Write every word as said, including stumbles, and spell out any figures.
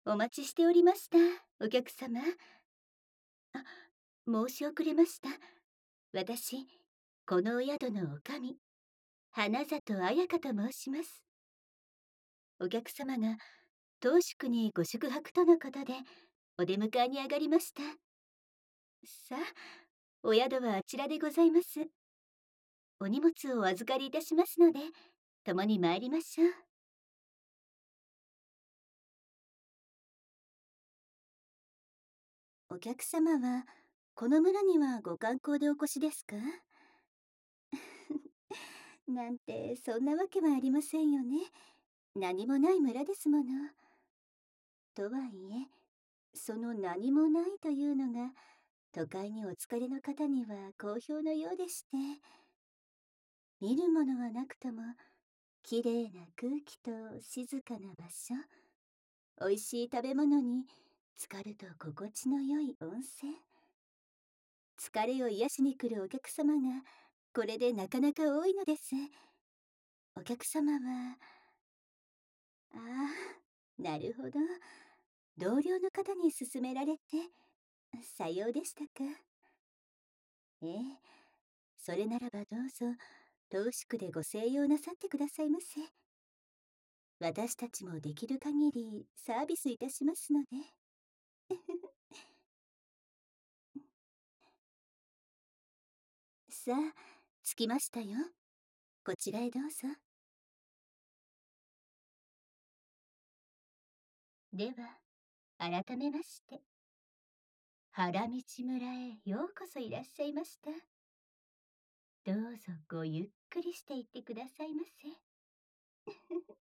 お待ちしておりました、お客様。あ、申し遅れました。私、このお宿のおかみ、花里彩香と申します。お客様が当宿にご宿泊とのことで、お出迎えに上がりました。さあ、お宿はあちらでございます。お荷物をお預かりいたしますので、共に参りましょう。お客様は、この村にはご観光でお越しですか？なんて、そんなわけはありませんよね。何もない村ですもの。とはいえ、その何もないというのが、都会にお疲れの方には好評のようでして、見るものはなくとも、綺麗な空気と静かな場所、美味しい食べ物に、浸かると心地の良い温泉。疲れを癒しに来るお客様が、これでなかなか多いのです。お客様は、ああ、なるほど。同僚の方に勧められて、さようでしたか。ええ、それならばどうぞ、当宿でご静養なさってくださいませ。私たちもできる限りサービスいたしますので。さあ、着きましたよ。こちらへどうぞ。では、改めまして、原道村へようこそいらっしゃいました。どうぞごゆっくりしていってくださいませ。